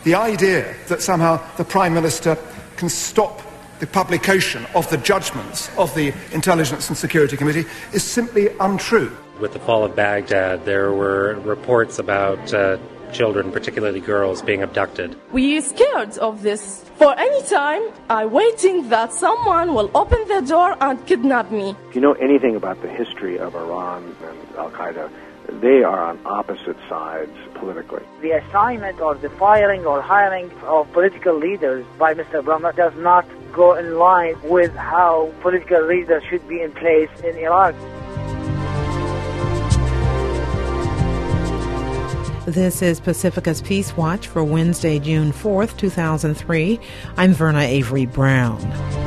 The idea that somehow the Prime Minister can stop the publication of the judgments of the Intelligence and Security Committee is simply untrue. With the fall of Baghdad, there were reports about children, particularly girls, being abducted. We are scared of this. For any time, I'm waiting that someone will open the door and kidnap me. If you know anything about the history of Iran and Al-Qaeda, they are on opposite sides politically. The assignment or the firing or hiring of political leaders by Mr. Brahma does not go in line with how political leaders should be in place in Iraq. This is Pacifica's Peace Watch for Wednesday, June 4th, 2003. I'm Verna Avery Brown.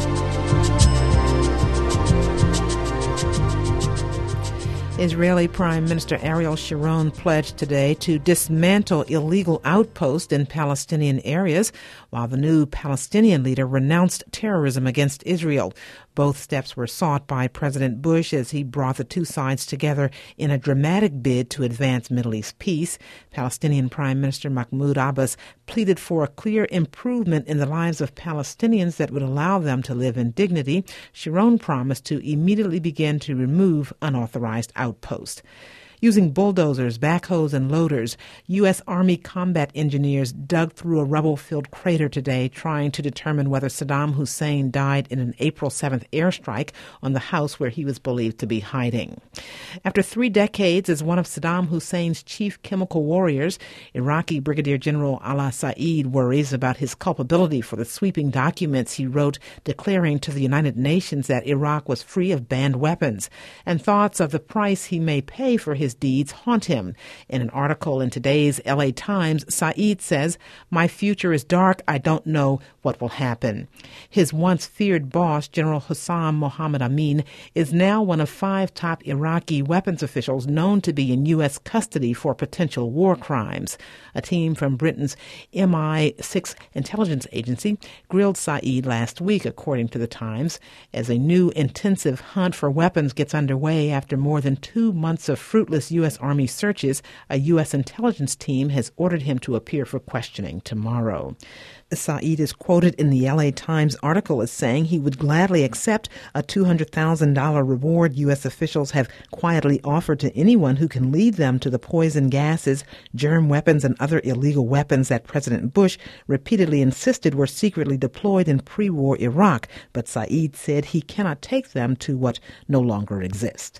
Israeli Prime Minister Ariel Sharon pledged today to dismantle illegal outposts in Palestinian areas, while the new Palestinian leader renounced terrorism against Israel. Both steps were sought by President Bush as he brought the two sides together in a dramatic bid to advance Middle East peace. Palestinian Prime Minister Mahmoud Abbas pleaded for a clear improvement in the lives of Palestinians that would allow them to live in dignity. Sharon promised to immediately begin to remove unauthorized outposts. Using bulldozers, backhoes, and loaders, U.S. Army combat engineers dug through a rubble-filled crater today trying to determine whether Saddam Hussein died in an April 7th airstrike on the house where he was believed to be hiding. After 3 decades as one of Saddam Hussein's chief chemical warriors, Iraqi Brigadier General Ala Saeed worries about his culpability for the sweeping documents he wrote declaring to the United Nations that Iraq was free of banned weapons, and thoughts of the price he may pay for his deeds haunt him. In an article in today's LA Times, Saeed says, "My future is dark. I don't know what will happen." His once feared boss, General Hussam Mohammed Amin, is now one of 5 top Iraqi weapons officials known to be in U.S. custody for potential war crimes. A team from Britain's MI6 intelligence agency grilled Saeed last week, according to the Times, as a new intensive hunt for weapons gets underway after more than 2 months of fruitless U.S. Army searches. A U.S. intelligence team has ordered him to appear for questioning tomorrow. Saeed is quoted in the LA Times article as saying he would gladly accept a $200,000 reward U.S. officials have quietly offered to anyone who can lead them to the poison gases, germ weapons, and other illegal weapons that President Bush repeatedly insisted were secretly deployed in pre-war Iraq. But Saeed said he cannot take them to what no longer exists.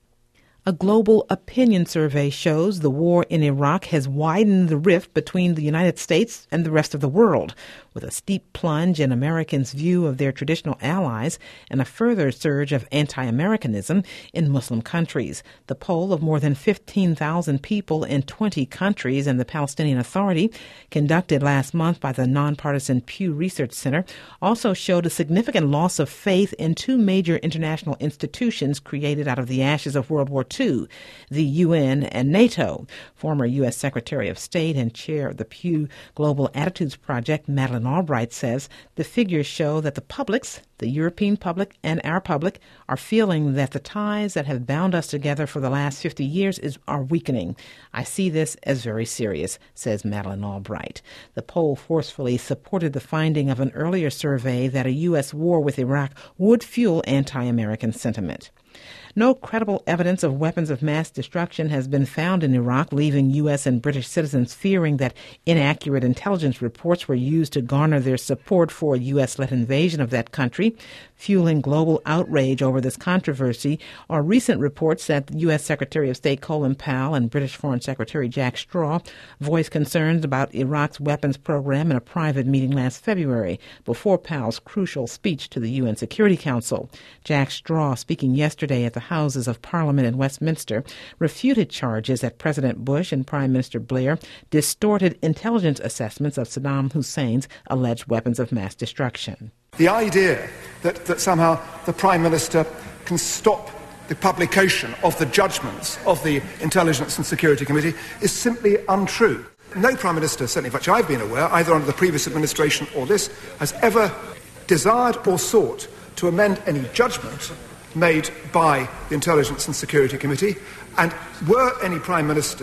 A global opinion survey shows the war in Iraq has widened the rift between the United States and the rest of the world, with a steep plunge in Americans' view of their traditional allies and a further surge of anti-Americanism in Muslim countries. The poll of more than 15,000 people in 20 countries and the Palestinian Authority, conducted last month by the nonpartisan Pew Research Center, also showed a significant loss of faith in 2 major international institutions created out of the ashes of World War II, the UN and NATO. Former U.S. Secretary of State and chair of the Pew Global Attitudes Project, Madeleine Albright, says the figures show that the publics, the European public and our public, are feeling that the ties that have bound us together for the last 50 years are weakening. I see this as very serious, says Madeleine Albright. The poll forcefully supported the finding of an earlier survey that a U.S. war with Iraq would fuel anti-American sentiment. No credible evidence of weapons of mass destruction has been found in Iraq, leaving U.S. and British citizens fearing that inaccurate intelligence reports were used to garner their support for a U.S.-led invasion of that country. Fueling global outrage over this controversy are recent reports that U.S. Secretary of State Colin Powell and British Foreign Secretary Jack Straw voiced concerns about Iraq's weapons program in a private meeting last February, before Powell's crucial speech to the UN Security Council. Jack Straw, speaking yesterday at the Houses of Parliament in Westminster, refuted charges that President Bush and Prime Minister Blair distorted intelligence assessments of Saddam Hussein's alleged weapons of mass destruction. The idea that somehow the Prime Minister can stop the publication of the judgments of the Intelligence and Security Committee is simply untrue. No Prime Minister, certainly of which I've been aware, either under the previous administration or this, has ever desired or sought to amend any judgment made by the Intelligence and Security Committee, and were any Prime Minister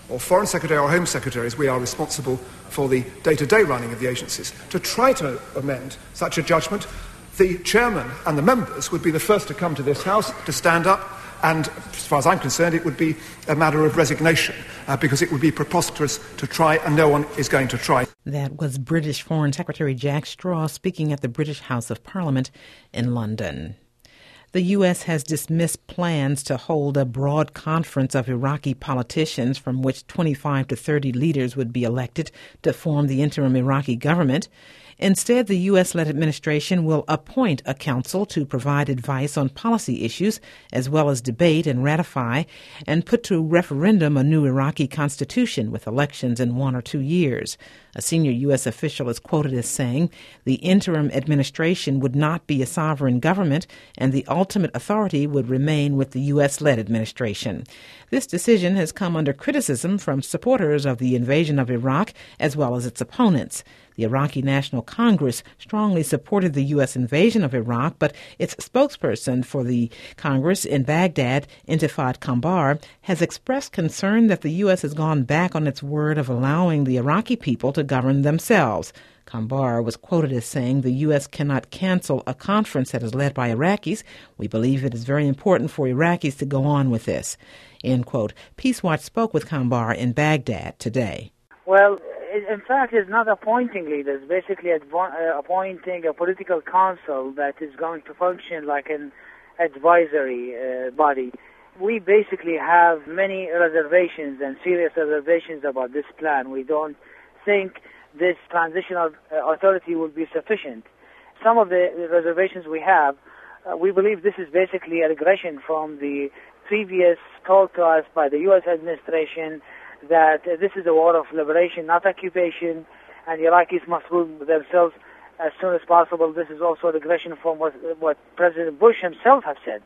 or Foreign Secretary or Home Secretaries, we are responsible for the day-to-day running of the agencies, to try to amend such a judgment, the chairman and the members would be the first to come to this House to stand up, and as far as I'm concerned, it would be a matter of resignation, because it would be preposterous to try, and no one is going to try. That was British Foreign Secretary Jack Straw speaking at the British House of Parliament in London. The U.S. has dismissed plans to hold a broad conference of Iraqi politicians from which 25 to 30 leaders would be elected to form the interim Iraqi government. Instead, the U.S.-led administration will appoint a council to provide advice on policy issues, as well as debate and ratify and put to referendum a new Iraqi constitution with elections in 1 or 2 years. A senior U.S. official is quoted as saying the interim administration would not be a sovereign government and the ultimate authority would remain with the U.S.-led administration. This decision has come under criticism from supporters of the invasion of Iraq as well as its opponents. The Iraqi National Congress strongly supported the U.S. invasion of Iraq, but its spokesperson for the Congress in Baghdad, Intifad Kambar, has expressed concern that the U.S. has gone back on its word of allowing the Iraqi people to govern themselves. Kambar was quoted as saying the U.S. cannot cancel a conference that is led by Iraqis. We believe it is very important for Iraqis to go on with this. End quote. Peace Watch spoke with Kambar in Baghdad today. Well, in fact, it's not appointing leaders, basically appointing a political council that is going to function like an advisory body. We basically have many reservations and serious reservations about this plan. We don't think this transitional authority will be sufficient. Some of the reservations we have, we believe this is basically a regression from the previous told to us by the U.S. administration that this is a war of liberation, not occupation, and the Iraqis must rule themselves as soon as possible. This is also a regression from what President Bush himself has said.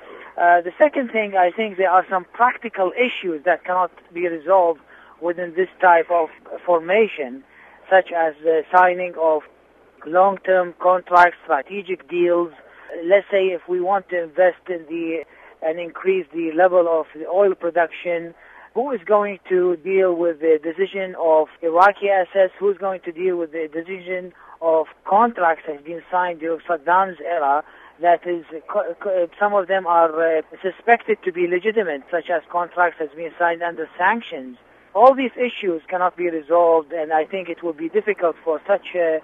The second thing, I think there are some practical issues that cannot be resolved within this type of formation, such as the signing of long-term contracts, strategic deals. Let's say if we want to invest in and increase the level of the oil production, who is going to deal with the decision of Iraqi assets? Who is going to deal with the decision of contracts that have been signed during Saddam's era? That is, some of them are suspected to be legitimate, such as contracts that have been signed under sanctions. All these issues cannot be resolved, and I think it will be difficult for such a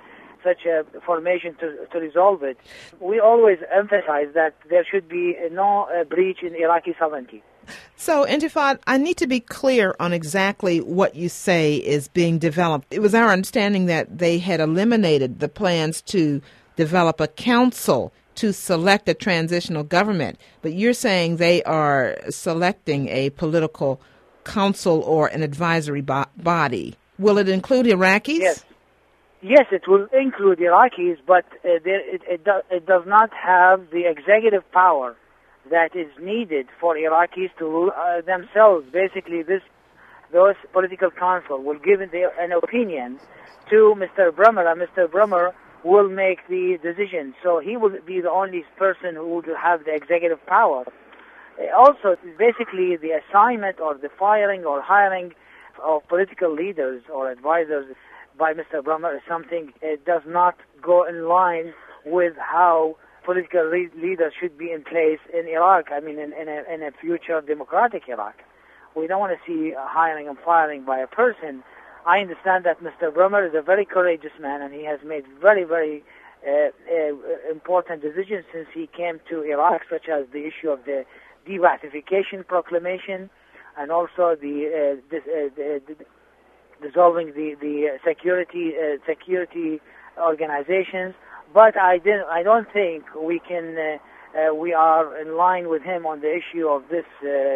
formation to resolve it. We always emphasize that there should be no breach in Iraqi sovereignty. So, Intifad, I need to be clear on exactly what you say is being developed. It was our understanding that they had eliminated the plans to develop a council to select a transitional government, but you're saying they are selecting a political council or an advisory body. Will it include Iraqis? Yes, it will include Iraqis, but it does not have the executive power that is needed for Iraqis to rule themselves. Basically, those political council will give an opinion to Mr. Bremer, and Mr. Bremer will make the decision. So he will be the only person who will have the executive power. Also, basically, the assignment or the firing or hiring of political leaders or advisors by Mr. Bremer is something it does not go in line with how political leaders should be in place in Iraq. I mean, in a future democratic Iraq. We don't want to see hiring and firing by a person. I understand that Mr. Bremer is a very courageous man, and he has made very, very important decisions since he came to Iraq, such as the issue of the de-ratification proclamation, and also the dissolving the security organizations. But I don't think we are in line with him on the issue of this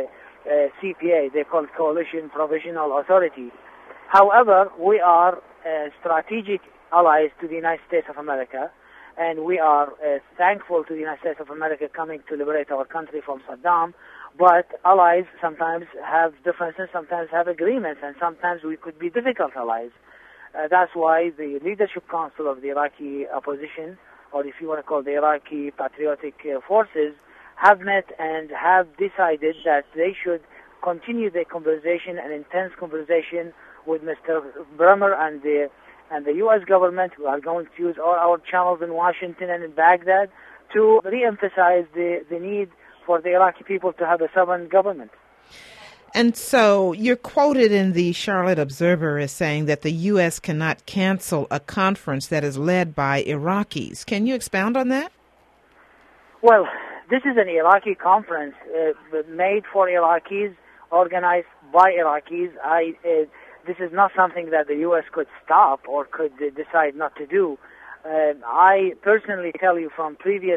CPA. They call it Coalition Provisional Authority. However, we are strategic allies to the United States of America, and we are thankful to the United States of America coming to liberate our country from Saddam. But allies sometimes have differences, sometimes have agreements, and sometimes we could be difficult allies. That's why the Leadership Council of the Iraqi opposition, or if you want to call the Iraqi Patriotic Forces, have met and have decided that they should continue the conversation, an intense conversation with Mr. Bremer and the U.S. government. We are going to use all our channels in Washington and in Baghdad to re-emphasize the need for the Iraqi people to have a sovereign government. And so you're quoted in the Charlotte Observer as saying that the U.S. cannot cancel a conference that is led by Iraqis. Can you expound on that? Well, this is an Iraqi conference made for Iraqis, organized by Iraqis. This is not something that the U.S. could stop or could decide not to do. I personally tell you from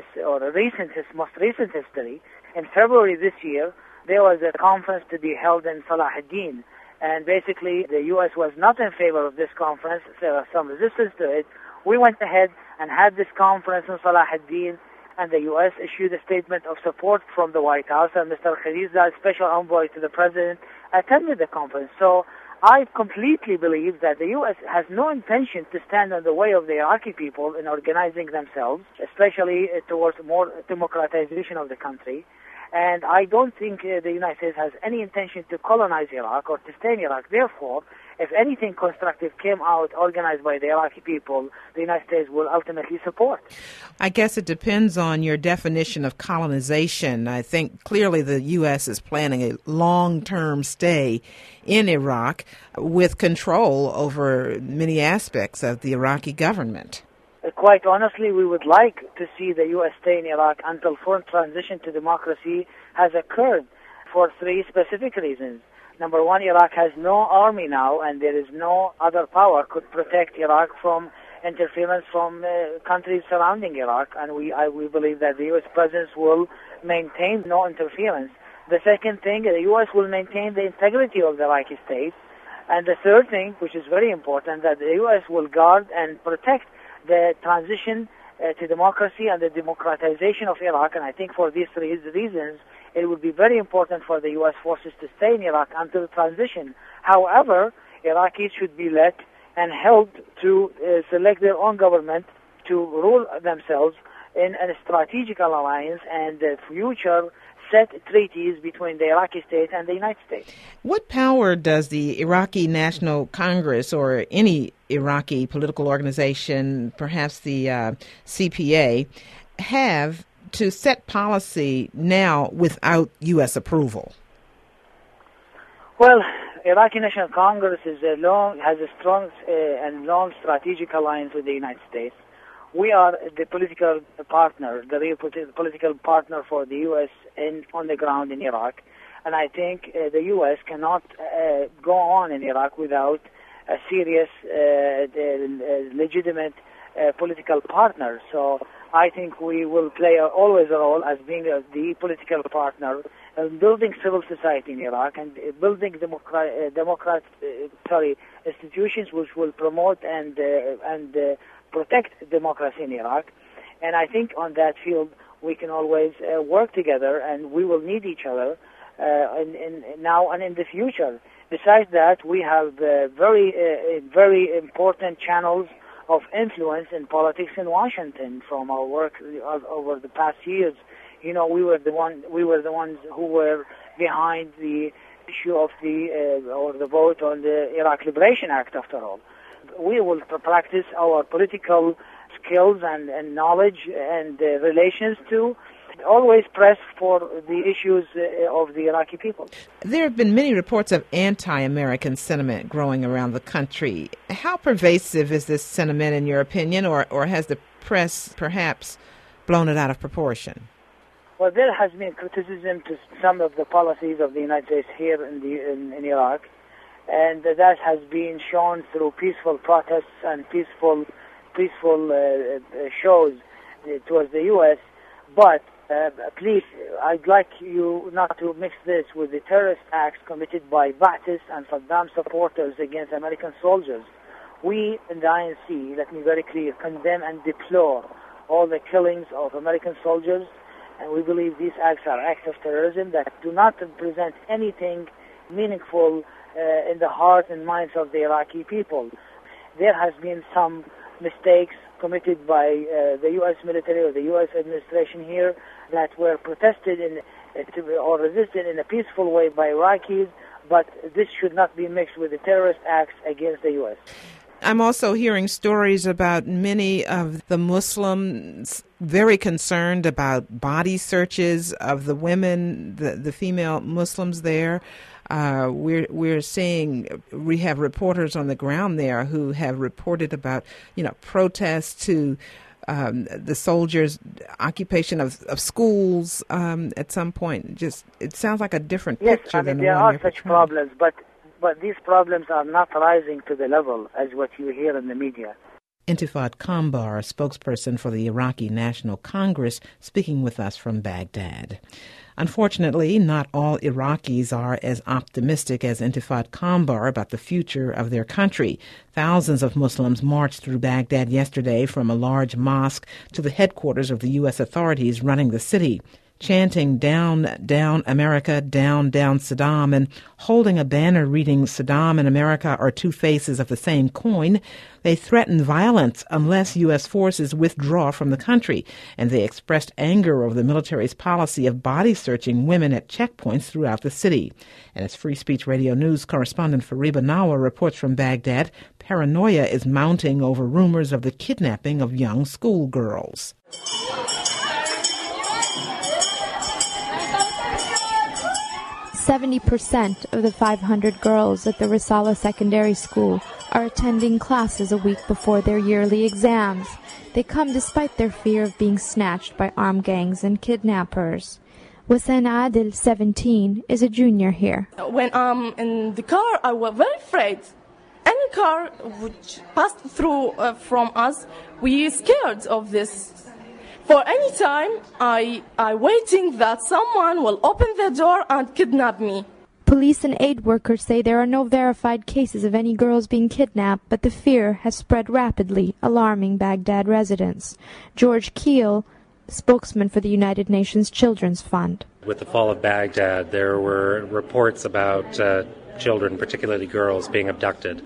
most recent history, in February this year, there was a conference to be held in Salahuddin, and basically the U.S. was not in favor of this conference. There was some resistance to it. We went ahead and had this conference in Salahuddin, and the U.S. issued a statement of support from the White House, and Mr. Khaliza, special envoy to the president, attended the conference. So I completely believe that the U.S. has no intention to stand in the way of the Iraqi people in organizing themselves, especially towards more democratization of the country. And I don't think the United States has any intention to colonize Iraq or to stay in Iraq. Therefore, if anything constructive came out organized by the Iraqi people, the United States will ultimately support. I guess it depends on your definition of colonization. I think clearly the U.S. is planning a long-term stay in Iraq with control over many aspects of the Iraqi government. Quite honestly, we would like to see the U.S. stay in Iraq until full transition to democracy has occurred for three specific reasons. Number one, Iraq has no army now, and there is no other power could protect Iraq from interference from countries surrounding Iraq, and we believe that the U.S. presence will maintain no interference. The second thing, the U.S. will maintain the integrity of the Iraqi state. And the third thing, which is very important, that the U.S. will guard and protect the transition to democracy and the democratization of Iraq. And I think for these three reasons, it would be very important for the U.S. forces to stay in Iraq until the transition. However, Iraqis should be let and helped to select their own government to rule themselves in a strategic alliance and future set treaties between the Iraqi state and the United States. What power does the Iraqi National Congress or any Iraqi political organization, perhaps the CPA, have to set policy now without U.S. approval? Well, Iraqi National Congress has a strong and long strategic alliance with the United States. We are the political partner, the real political partner for the U.S. on the ground in Iraq. And I think the U.S. cannot go on in Iraq without a serious, legitimate political partner. So I think we will play always a role as being the political partner in building civil society in Iraq and building institutions which will promote and protect democracy in Iraq. And I think on that field we can always work together, and we will need each other now and in the future. Besides that, we have very important channels of influence in politics in Washington from our work over the past years. You know, we were the ones who were behind the issue of the vote on the Iraq Liberation Act. After all, we will practice our political skills and knowledge and relations to always press for the issues of the Iraqi people. There have been many reports of anti-American sentiment growing around the country. How pervasive is this sentiment in your opinion, or has the press perhaps blown it out of proportion? Well, there has been criticism to some of the policies of the United States here in Iraq, and that has been shown through peaceful protests and peaceful shows towards the U.S. But please, I'd like you not to mix this with the terrorist acts committed by Ba'athist and Saddam supporters against American soldiers. We in the INC, let me be very clear, condemn and deplore all the killings of American soldiers, and we believe these acts are acts of terrorism that do not represent anything meaningful in the hearts and minds of the Iraqi people. There has been some mistakes committed by the U.S. military or the U.S. administration here that were protested or resisted in a peaceful way by Iraqis, but this should not be mixed with the terrorist acts against the U.S. I'm also hearing stories about many of the Muslims very concerned about body searches of the women, the female Muslims there. We're seeing, we have reporters on the ground there who have reported about, protests to the soldiers' occupation of schools at some point. It sounds like a different picture than the one there are you're such portraying. problems, but these problems are not rising to the level as what you hear in the media. Intifat Kambar, a spokesperson for the Iraqi National Congress, speaking with us from Baghdad. Unfortunately, not all Iraqis are as optimistic as Intifat Kambar about the future of their country. Thousands of Muslims marched through Baghdad yesterday from a large mosque to the headquarters of the U.S. authorities running the city, chanting "Down, down America, down, down Saddam," and holding a banner reading "Saddam and America are two faces of the same coin." They threatened violence unless U.S. forces withdraw from the country, and they expressed anger over the military's policy of body-searching women at checkpoints throughout the city. And as Free Speech Radio News correspondent Fariba Nawa reports from Baghdad, paranoia is mounting over rumors of the kidnapping of young schoolgirls. 70% of the 500 girls at the Risala Secondary School are attending classes a week before their yearly exams. They come despite their fear of being snatched by armed gangs and kidnappers. Wasan Adil, 17, is a junior here. When I'm in the car, I was very afraid. Any car which passed through from us, we scared of this. For any time, I waiting that someone will open the door and kidnap me. Police and aid workers say there are no verified cases of any girls being kidnapped, but the fear has spread rapidly, alarming Baghdad residents. George Keel, spokesman for the United Nations Children's Fund. With the fall of Baghdad, there were reports about children, particularly girls, being abducted.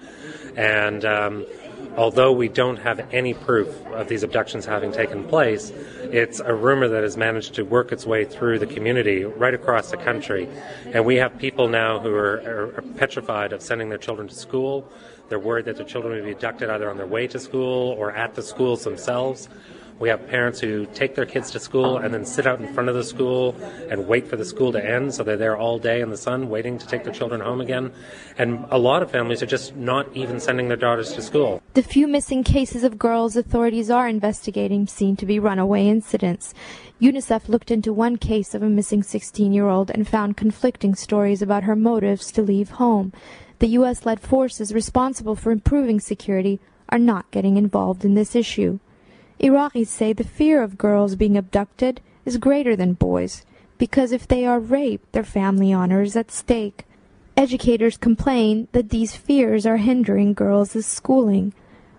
And although we don't have any proof of these abductions having taken place, it's a rumor that has managed to work its way through the community right across the country. And we have people now who are petrified of sending their children to school. They're worried that their children will be abducted either on their way to school or at the schools themselves. We have parents who take their kids to school and then sit out in front of the school and wait for the school to end, so they're there all day in the sun waiting to take their children home again. And a lot of families are just not even sending their daughters to school. The few missing cases of girls authorities are investigating seem to be runaway incidents. UNICEF looked into one case of a missing 16-year-old and found conflicting stories about her motives to leave home. The U.S.-led forces responsible for improving security are not getting involved in this issue. Iraqis say the fear of girls being abducted is greater than boys, because if they are raped, their family honor is at stake. Educators complain that these fears are hindering girls' schooling.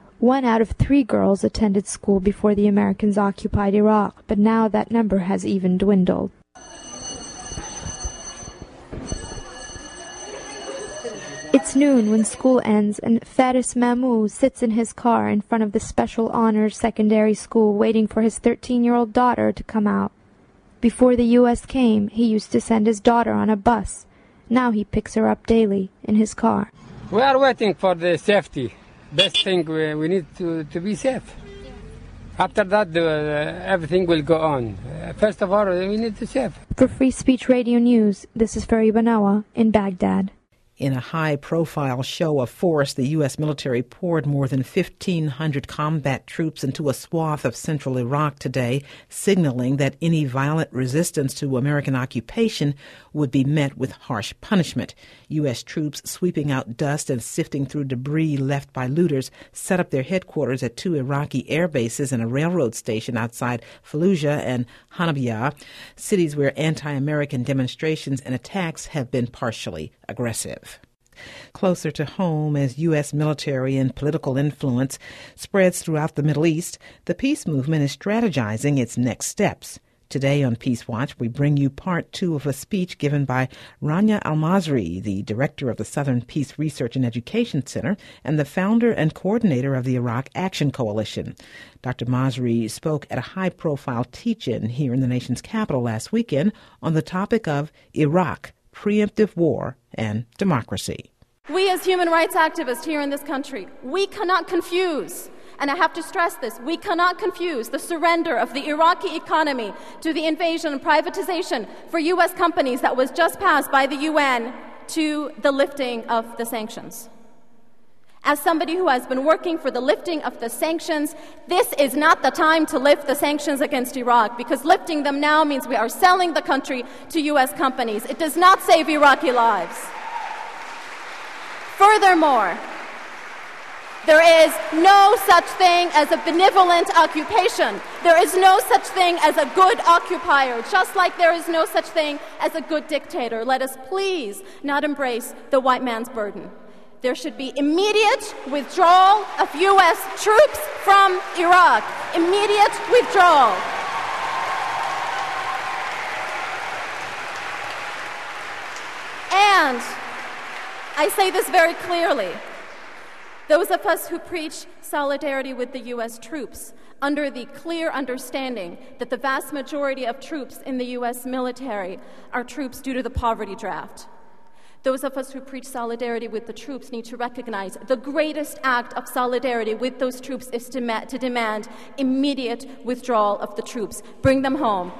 1 out of 3 girls attended school before the Americans occupied Iraq, but now that number has even dwindled. It's noon when school ends, and Faris Mahmoud sits in his car in front of the Special Honors Secondary School waiting for his 13-year-old daughter to come out. Before the U.S. came, he used to send his daughter on a bus. Now he picks her up daily in his car. We are waiting for the safety. Best thing, we need to be safe. After that, everything will go on. First of all, we need to save. For Free Speech Radio News, this is Fariba Nawa in Baghdad. In a high-profile show of force, the U.S. military poured more than 1,500 combat troops into a swath of central Iraq today, signaling that any violent resistance to American occupation would be met with harsh punishment. U.S. troops sweeping out dust and sifting through debris left by looters set up their headquarters at 2 Iraqi air bases and a railroad station outside Fallujah and Hanabiya, cities where anti-American demonstrations and attacks have been partially aggressive. Closer to home, as U.S. military and political influence spreads throughout the Middle East, the peace movement is strategizing its next steps. Today on Peace Watch, we bring you part 2 of a speech given by Rania Al-Masri, the director of the Southern Peace Research and Education Center and the founder and coordinator of the Iraq Action Coalition. Dr. Masri spoke at a high-profile teach-in here in the nation's capital last weekend on the topic of Iraq, preemptive war, and democracy. We as human rights activists here in this country, we cannot confuse, and I have to stress this, we cannot confuse the surrender of the Iraqi economy to the invasion and privatization for U.S. companies that was just passed by the UN to the lifting of the sanctions. As somebody who has been working for the lifting of the sanctions, this is not the time to lift the sanctions against Iraq, because lifting them now means we are selling the country to U.S. companies. It does not save Iraqi lives. Furthermore, there is no such thing as a benevolent occupation. There is no such thing as a good occupier, just like there is no such thing as a good dictator. Let us please not embrace the white man's burden. There should be immediate withdrawal of U.S. troops from Iraq. Immediate withdrawal. And I say this very clearly. Those of us who preach solidarity with the U.S. troops, under the clear understanding that the vast majority of troops in the U.S. military are troops due to the poverty draft. Those of us who preach solidarity with the troops need to recognize the greatest act of solidarity with those troops is to demand immediate withdrawal of the troops. Bring them home.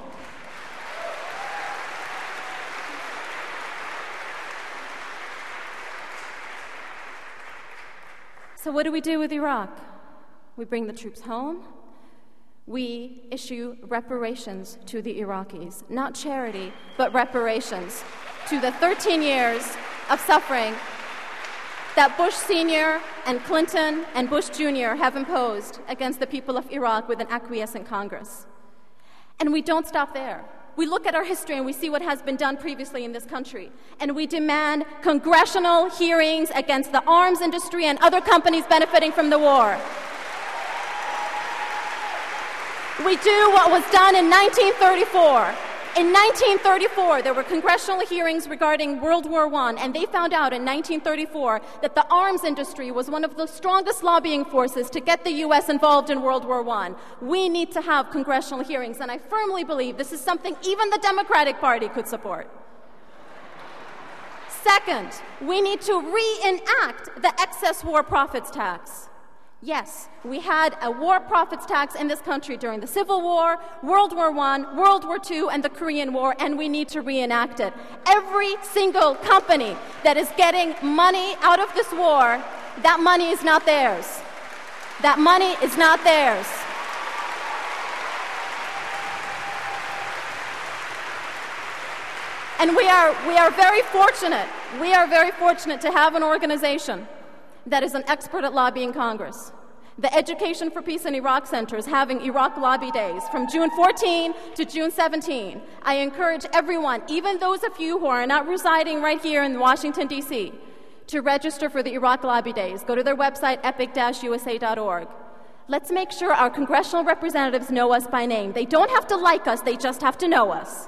So what do we do with Iraq? We bring the troops home. We issue reparations to the Iraqis, not charity, but reparations to the 13 years of suffering that Bush Sr. and Clinton and Bush Jr. have imposed against the people of Iraq with an acquiescent Congress. And we don't stop there. We look at our history and we see what has been done previously in this country, and we demand congressional hearings against the arms industry and other companies benefiting from the war. We do what was done in 1934. In 1934, there were congressional hearings regarding World War I, and they found out in 1934 that the arms industry was one of the strongest lobbying forces to get the U.S. involved in World War I. We need to have congressional hearings, and I firmly believe this is something even the Democratic Party could support. Second, we need to reenact the excess war profits tax. Yes, we had a war profits tax in this country during the Civil War, World War I, World War II, and the Korean War, and we need to reenact it. Every single company that is getting money out of this war, that money is not theirs. That money is not theirs. And we are very fortunate. We are very fortunate to have an organization that is an expert at lobbying Congress. The Education for Peace in Iraq Center is having Iraq Lobby Days from June 14 to June 17. I encourage everyone, even those of you who are not residing right here in Washington, D.C., to register for the Iraq Lobby Days. Go to their website, epic-usa.org. Let's make sure our congressional representatives know us by name. They don't have to like us, they just have to know us.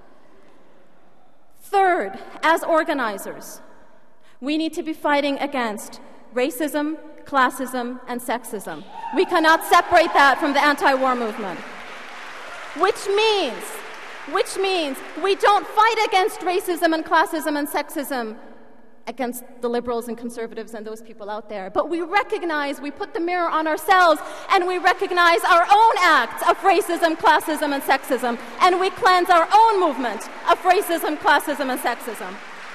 Third, as organizers, we need to be fighting against racism, classism, and sexism. We cannot separate that from the anti-war movement. Which means we don't fight against racism and classism and sexism against the liberals and conservatives and those people out there. But we recognize, we put the mirror on ourselves, and we recognize our own acts of racism, classism, and sexism, and we cleanse our own movement of racism, classism, and sexism.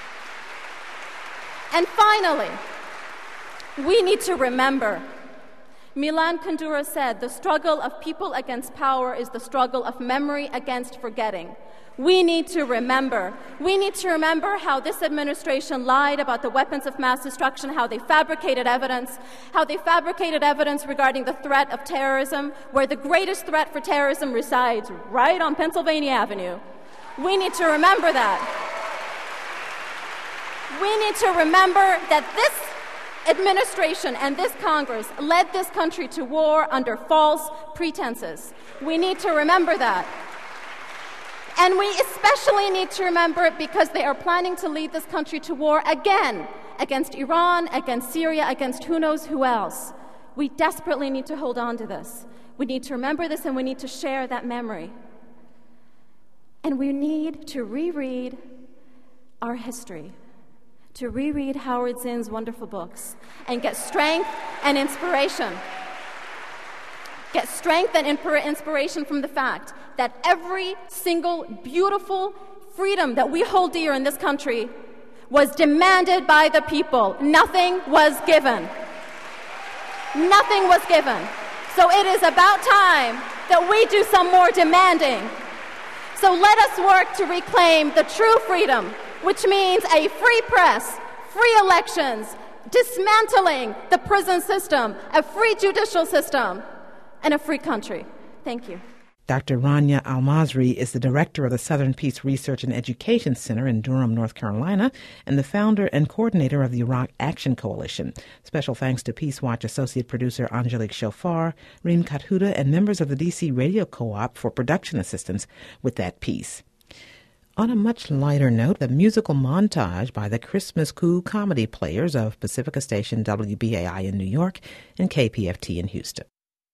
And finally, we need to remember. Milan Kundera said, the struggle of people against power is the struggle of memory against forgetting. We need to remember. We need to remember how this administration lied about the weapons of mass destruction, how they fabricated evidence regarding the threat of terrorism, where the greatest threat for terrorism resides right on Pennsylvania Avenue. We need to remember that. We need to remember that this administration and this Congress led this country to war under false pretenses. We need to remember that. And we especially need to remember it because they are planning to lead this country to war again, against Iran, against Syria, against who knows who else. We desperately need to hold on to this. We need to remember this, and we need to share that memory. And we need to reread our history, to reread Howard Zinn's wonderful books, and get strength and inspiration. Get strength and inspiration from the fact that every single beautiful freedom that we hold dear in this country was demanded by the people. Nothing was given. Nothing was given. So it is about time that we do some more demanding. So let us work to reclaim the true freedom, which means a free press, free elections, dismantling the prison system, a free judicial system, and a free country. Thank you. Dr. Rania Al-Masri is the director of the Southern Peace Research and Education Center in Durham, North Carolina, and the founder and coordinator of the Iraq Action Coalition. Special thanks to Peace Watch associate producer Angelique Shofar, Reem Kathuda, and members of the D.C. Radio Co-op for production assistance with that piece. On a much lighter note, the musical montage by the Christmas Coup comedy players of Pacifica Station WBAI in New York and KPFT in Houston.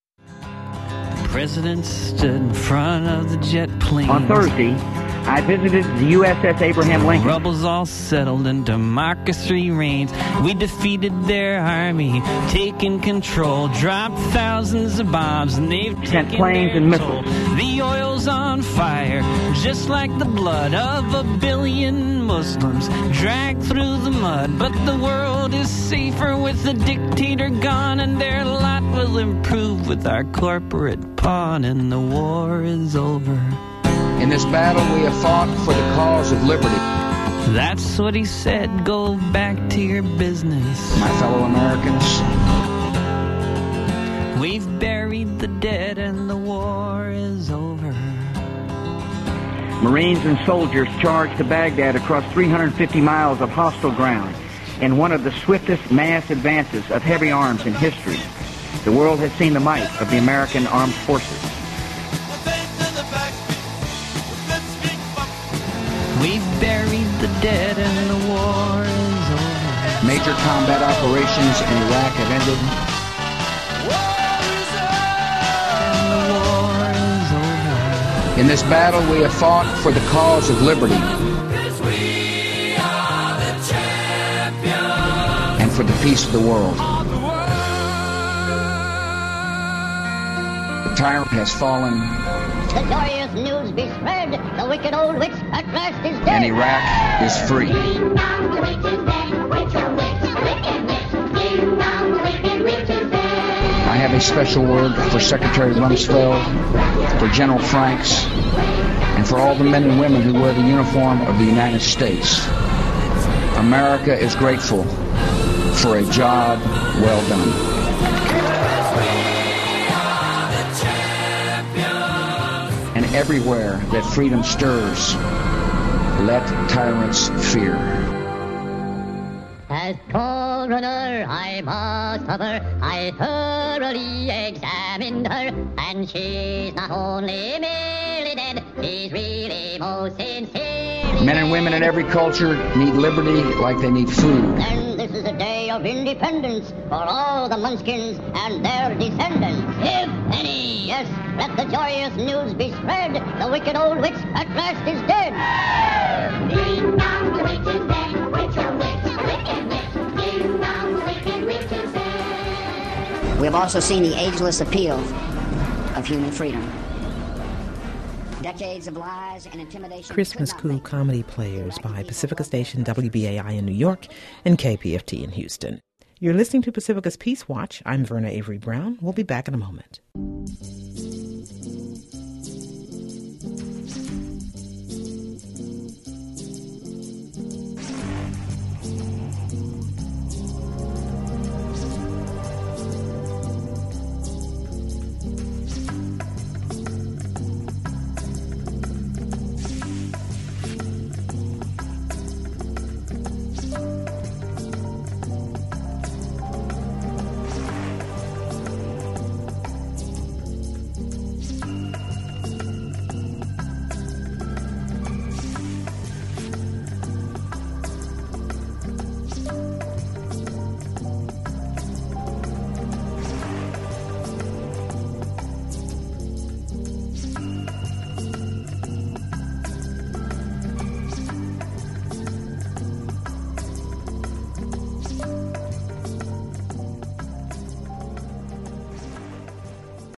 President stood in front of the jet plane. On Thursday, I visited the USS Abraham Lincoln. Rebels all settled and democracy reigns. We defeated their army, taken control, dropped thousands of bombs, and they've sent planes and missiles. The oil's on fire, just like the blood of a billion Muslims dragged through the mud. But the world is safer with the dictator gone, and their lot will improve with our corporate pawn, and the war is over. In this battle we have fought for the cause of liberty. That's what he said, go back to your business. My fellow Americans, we've buried the dead and the war is over. Marines and soldiers charged to Baghdad across 350 miles of hostile ground in one of the swiftest mass advances of heavy arms in history. The world has seen the might of the American armed forces. We've buried the dead and the war is over. Major combat operations in Iraq have ended. And the war is over. In this battle we have fought for the cause of liberty. And for the peace of the world. The tyrant has fallen. The joyous news be spread, the wicked old witch at last is dead. And Iraq is free. I have a special word for Secretary Rumsfeld, for General Franks, and for all the men and women who wear the uniform of the United States. America is grateful for a job well done. And everywhere that freedom stirs, let tyrants fear. As tall runner I must cover, I thoroughly examined her, and she's not only merely dead, she's really most sincerely. Men and women in every culture need liberty like they need food. And this is a day of independence for all the Munchkins and their descendants, if any. Yes, let the joyous news be spread, the wicked old witch at last is dead. Ding dong, the witch is dead, witch oh witch, wicked witch, ding dong, the wicked witch is dead. We have also seen the ageless appeal of human freedom. Decades of lies and intimidation. Christmas Coup comedy players by Pacifica Station WBAI in New York and KPFT in Houston. You're listening to Pacifica's Peace Watch. I'm Verna Avery Brown. We'll be back in a moment.